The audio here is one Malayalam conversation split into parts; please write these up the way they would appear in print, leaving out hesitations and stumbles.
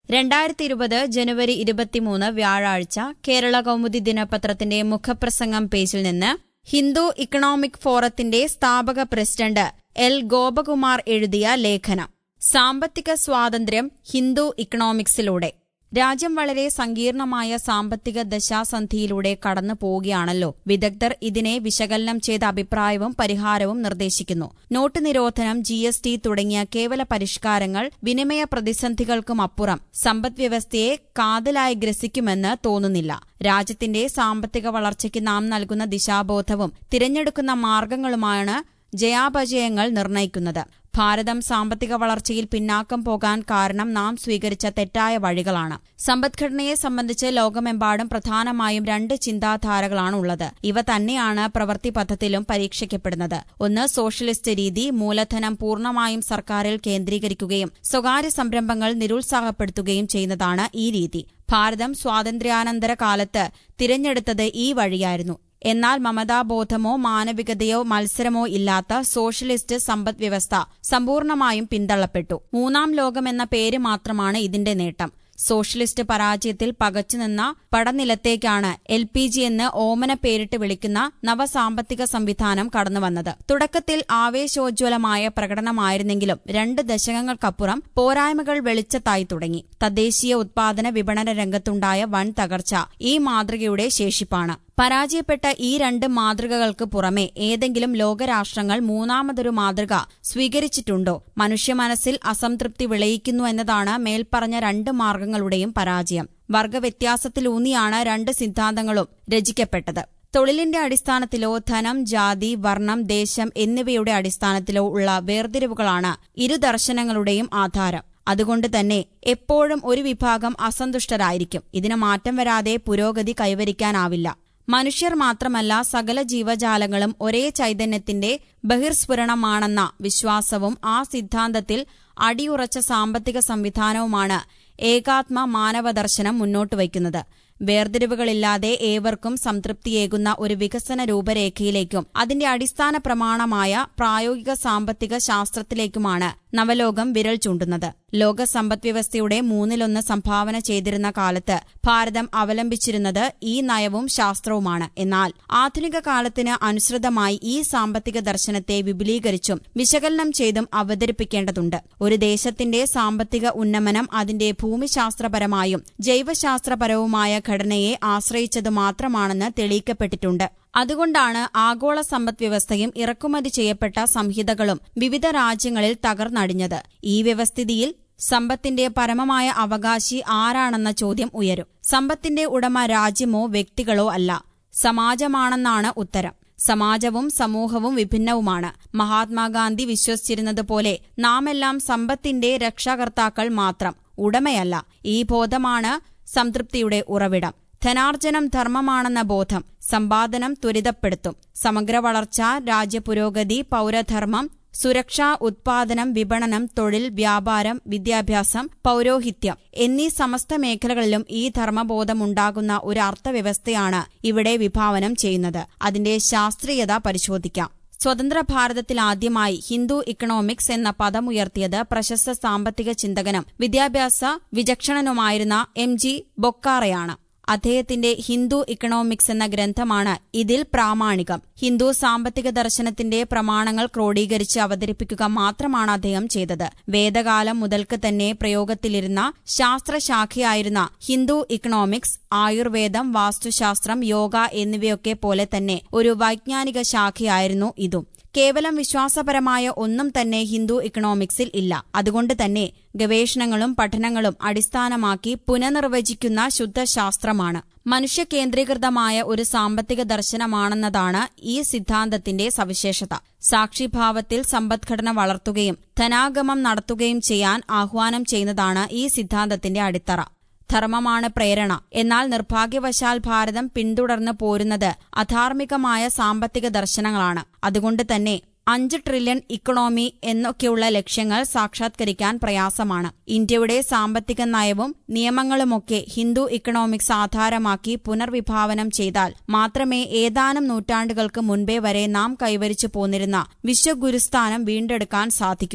2020 ജനുവരി 23 വ്യാഴാഴ്ച കേരള കൗമുദി ദിനപത്രത്തിന്റെ മുഖപ്രസംഗം പേജിൽ നിന്ന് ഹിന്ദു ഇക്കണോമിക് ഫോറത്തിന്റെ സ്ഥാപക പ്രസിഡന്റ് എൽ ഗോപകുമാർ എഴുതിയ ലേഖനം. സാമ്പത്തിക സ്വാതന്ത്ര്യം ഹിന്ദു ഇക്കണോമിക്സിലൂടെ. രാജ്യം വളരെ സങ്കീർണമായ സാമ്പത്തിക ദശാസന്ധിയിലൂടെ കടന്നു പോവുകയാണല്ലോ. വിദഗ്ധർ ഇതിനെ വിശകലനം ചെയ്ത അഭിപ്രായവും പരിഹാരവും നിർദ്ദേശിക്കുന്നു. നോട്ട് നിരോധനം, GST തുടങ്ങിയ കേവല പരിഷ്കാരങ്ങൾ വിനിമയ പ്രതിസന്ധികൾക്കും അപ്പുറം സമ്പദ്വ്യവസ്ഥയെ കാതലായി ഗ്രസിക്കുമെന്ന് തോന്നുന്നില്ല. രാജ്യത്തിന്റെ സാമ്പത്തിക വളർച്ചയ്ക്ക് നാം നൽകുന്ന ദിശാബോധവും തിരഞ്ഞെടുക്കുന്ന മാർഗങ്ങളുമാണ് ജയാപജയങ്ങൾ നിർണ്ണയിക്കുന്നത്. ഭാരതം സാമ്പത്തിക വളർച്ചയിൽ പിന്നാക്കം പോകാൻ കാരണം നാം സ്വീകരിച്ച തെറ്റായ വഴികളാണ്. സമ്പദ്ഘടനയെ സംബന്ധിച്ച് ലോകമെമ്പാടും പ്രധാനമായും 2 ചിന്താധാരകളാണുള്ളത്. ഇവ തന്നെയാണ് പ്രവൃത്തിപഥത്തിലും പരീക്ഷിക്കപ്പെടുന്നത്. ഒന്ന്, സോഷ്യലിസ്റ്റ് രീതി. മൂലധനം പൂർണ്ണമായും സർക്കാരിൽ കേന്ദ്രീകരിക്കുകയും സ്വകാര്യ സംരംഭങ്ങൾ നിരുത്സാഹപ്പെടുത്തുകയും ചെയ്യുന്നതാണ് ഈ രീതി. ഭാരതം സ്വാതന്ത്ര്യാനന്തര കാലത്ത് തിരഞ്ഞെടുത്തത് ഈ വഴിയായിരുന്നു. എന്നാൽ മമതാബോധമോ മാനവികതയോ മത്സരമോ ഇല്ലാത്ത സോഷ്യലിസ്റ്റ് സമ്പദ്വ്യവസ്ഥ സമ്പൂർണമായും പിന്തള്ളപ്പെട്ടു. 3ാം ലോകമെന്ന പേര് മാത്രമാണ് ഇതിന്റെ നേട്ടം. സോഷ്യലിസ്റ്റ് പരാജയത്തിൽ പകച്ചുനിന്ന പടനിലത്തേക്കാണ് LPG എന്ന് ഓമന പേരിട്ട് വിളിക്കുന്ന നവസാമ്പത്തിക സംവിധാനം കടന്നുവന്നത്. തുടക്കത്തിൽ ആവേശോജ്വലമായ പ്രകടനമായിരുന്നെങ്കിലും 2 ദശകങ്ങൾക്കപ്പുറം പോരായ്മകൾ വെളിച്ചത്തായി തുടങ്ങി. തദ്ദേശീയ ഉത്പാദന വിപണന രംഗത്തുണ്ടായ വൻ തകർച്ച ഈ മാതൃകയുടെ ശേഷിപ്പാണ്. പരാജയപ്പെട്ട ഈ 2 മാതൃകകൾക്ക് പുറമെ ഏതെങ്കിലും ലോകരാഷ്ട്രങ്ങൾ 3ാമതൊരു മാതൃക സ്വീകരിച്ചിട്ടുണ്ടോ? മനുഷ്യമനസ്സിൽ അസംതൃപ്തി വിളയിക്കുന്നു എന്നതാണ് മേൽപ്പറഞ്ഞ 2 മാർഗങ്ങളുടെയും പരാജയം. വർഗവ്യത്യാസത്തിലൂന്നിയാണ് 2 സിദ്ധാന്തങ്ങളും രചിക്കപ്പെട്ടത്. തൊഴിലിന്റെ അടിസ്ഥാനത്തിലോ ധനം, ജാതി, വർണ്ണം, ദേശം എന്നിവയുടെ അടിസ്ഥാനത്തിലോ ഉള്ള വേർതിരിവുകളാണ് ഇരു ദർശനങ്ങളുടെയും ആധാരം. അതുകൊണ്ട് തന്നെ എപ്പോഴും ഒരു വിഭാഗം അസന്തുഷ്ടരായിരിക്കും. ഇതിന് മാറ്റം വരാതെ പുരോഗതി കൈവരിക്കാനാവില്ല. മനുഷ്യർ മാത്രമല്ല, സകല ജീവജാലങ്ങളും ഒരേ ചൈതന്യത്തിന്റെ ബഹിർസ്ഫുരണമാണെന്ന വിശ്വാസവും ആ സിദ്ധാന്തത്തിൽ അടിയുറച്ച സാമ്പത്തിക സംവിധാനവുമാണ് ഏകാത്മ മാനവദർശനം മുന്നോട്ട് വയ്ക്കുന്നത്. വേർതിരിവുകളില്ലാതെ ഏവർക്കും സംതൃപ്തിയേകുന്ന ഒരു വികസന രൂപരേഖയിലേക്കും അതിന്റെ അടിസ്ഥാന പ്രമാണമായ പ്രായോഗിക സാമ്പത്തിക ശാസ്ത്രത്തിലേക്കുമാണ് നവലോകം വിരൽ ചൂണ്ടുന്നത്. ലോക സമ്പദ്വ്യവസ്ഥയുടെ 1/3 സംഭാവന ചെയ്തിരുന്ന കാലത്ത് ഭാരതം അവലംബിച്ചിരുന്നത് ഈ നയവും ശാസ്ത്രവുമാണ്. എന്നാൽ ആധുനിക കാലത്തിന് അനുസൃതമായി ഈ സാമ്പത്തിക ദർശനത്തെ വിപുലീകരിച്ചും വിശകലനം ചെയ്തും അവതരിപ്പിക്കേണ്ടതുണ്ട്. ഒരു ദേശത്തിന്റെ സാമ്പത്തിക ഉന്നമനം അതിന്റെ ഭൂമിശാസ്ത്രപരമായും ജൈവശാസ്ത്രപരവുമായ ഘടനയെ ആശ്രയിച്ചത് മാത്രമാണെന്ന് തെളിയിക്കപ്പെട്ടിട്ടുണ്ട്. അതുകൊണ്ടാണ് ആഗോള സമ്പദ്വ്യവസ്ഥയും ഇറക്കുമതി ചെയ്യപ്പെട്ട സംഹിതകളും വിവിധ രാജ്യങ്ങളിൽ തകർന്നടിഞ്ഞത്. ഈ വ്യവസ്ഥിതിയിൽ സമ്പത്തിന്റെ പരമമായ അവകാശി ആരാണെന്ന ചോദ്യം ഉയരും. സമ്പത്തിന്റെ ഉടമ രാജ്യമോ വ്യക്തികളോ അല്ല, സമാജമാണെന്നാണ് ഉത്തരം. സമാജവും സമൂഹവും വിഭിന്നവുമാണ്. മഹാത്മാഗാന്ധി വിശ്വസിച്ചിരുന്നതുപോലെ നാമെല്ലാം സമ്പത്തിന്റെ രക്ഷാകർത്താക്കൾ മാത്രം, ഉടമയല്ല. ഈ ബോധമാണ് സംതൃപ്തിയുടെ ഉറവിടം. ധനാർജനം ധർമ്മമാണെന്ന ബോധം സമ്പാദനം ത്വരിതപ്പെടുത്തും. സമഗ്ര വളർച്ച, രാജ്യപുരോഗതി, പൌരധർമ്മം, സുരക്ഷ, ഉത്പാദനം, വിപണനം, തൊഴിൽ, വ്യാപാരം, വിദ്യാഭ്യാസം, പൌരോഹിത്യം എന്നീ സമസ്ത മേഖലകളിലും ഈ ധർമ്മബോധമുണ്ടാകുന്ന ഒരു അർത്ഥവ്യവസ്ഥയാണ് ഇവിടെ വിഭാവനം ചെയ്യുന്നത്. അതിന്റെ ശാസ്ത്രീയത പരിശോധിക്കാം. സ്വതന്ത്ര ഭാരതത്തിൽ ആദ്യമായി ഹിന്ദു ഇക്കണോമിക്സ് എന്ന പദമുയർത്തിയത് പ്രശസ്ത സാമ്പത്തിക ചിന്തകനും വിദ്യാഭ്യാസ വിചക്ഷണനുമായിരുന്ന MG ബൊക്കാറയാണ്. അദ്ദേഹത്തിന്റെ ഹിന്ദു ഇക്കണോമിക്സ് എന്ന ഗ്രന്ഥമാണ് ഇതിൽ പ്രാമാണികം. ഹിന്ദു സാമ്പത്തിക ദർശനത്തിന്റെ പ്രമാണങ്ങൾ ക്രോഡീകരിച്ച് അവതരിപ്പിക്കുക മാത്രമാണ് അദ്ദേഹം ചെയ്തത്. വേദകാലം മുതൽക്ക് തന്നെ പ്രയോഗത്തിലിരുന്ന ശാസ്ത്രശാഖയായിരുന്ന ഹിന്ദു ഇക്കണോമിക്സ് ആയുർവേദം, വാസ്തുശാസ്ത്രം, യോഗ എന്നിവയൊക്കെ പോലെ തന്നെ ഒരു വൈജ്ഞാനിക ശാഖയായിരുന്നു ഇതും. കേവലം വിശ്വാസപരമായ ഒന്നും തന്നെ ഹിന്ദു ഇക്കണോമിക്സിൽ ഇല്ല. അതുകൊണ്ട് തന്നെ ഗവേഷണങ്ങളും പഠനങ്ങളും അടിസ്ഥാനമാക്കി പുനർനിർവചിക്കുന്ന ശുദ്ധശാസ്ത്രമാണ്. മനുഷ്യകേന്ദ്രീകൃതമായ ഒരു സാമ്പത്തിക ദർശനമാണെന്നതാണ് ഈ സിദ്ധാന്തത്തിന്റെ സവിശേഷത. സാക്ഷിഭാവത്തിൽ സമ്പദ്ഘടന വളർത്തുകയും ധനാഗമം നടത്തുകയും ചെയ്യാൻ ആഹ്വാനം ചെയ്യുന്നതാണ് ഈ സിദ്ധാന്തത്തിന്റെ അടിത്തറ. ധർമ്മമാണ് പ്രേരണ. എന്നാൽ നിർഭാഗ്യവശാൽ ഭാരതം പിന്തുടർന്നു പോരുന്നത് അധാർമികമായ സാമ്പത്തിക ദർശനങ്ങളാണ്. അതുകൊണ്ട് തന്നെ 5 ട്രില്യൺ ഇക്കണോമി എന്നൊക്കെയുള്ള ലക്ഷ്യങ്ങൾ സാക്ഷാത്കരിക്കാൻ പ്രയാസമാണ്. ഇന്ത്യയുടെ സാമ്പത്തിക നയവും നിയമങ്ങളുമൊക്കെ ഹിന്ദു ഇക്കണോമിക്സ് ആധാരമാക്കി പുനർവിഭാവനം ചെയ്താൽ മാത്രമേ ഏതാനും നൂറ്റാണ്ടുകൾക്ക് മുൻപേ വരെ നാം കൈവരിച്ചു പോന്നിരുന്ന വിശ്വഗുരുസ്ഥാനം വീണ്ടെടുക്കാൻ സാധിക്കൂ.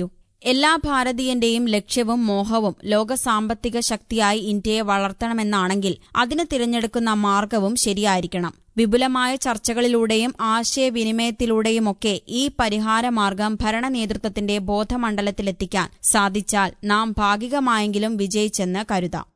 എല്ലാ ഭാരതീയന്റെയും ലക്ഷ്യവും മോഹവും ലോക സാമ്പത്തിക ശക്തിയായി ഇന്ത്യയെ വളർത്തണമെന്നാണെങ്കിൽ അതിന് തിരഞ്ഞെടുക്കുന്ന മാർഗവും ശരിയായിരിക്കണം. വിപുലമായ ചർച്ചകളിലൂടെയും ആശയവിനിമയത്തിലൂടെയുമൊക്കെ ഈ പരിഹാരമാർഗം ഭരണ നേതൃത്വത്തിന്റെ ബോധമണ്ഡലത്തിലെത്തിക്കാൻ സാധിച്ചാൽ നാം ഭാഗികമായെങ്കിലും വിജയിച്ചെന്ന് കരുതാം.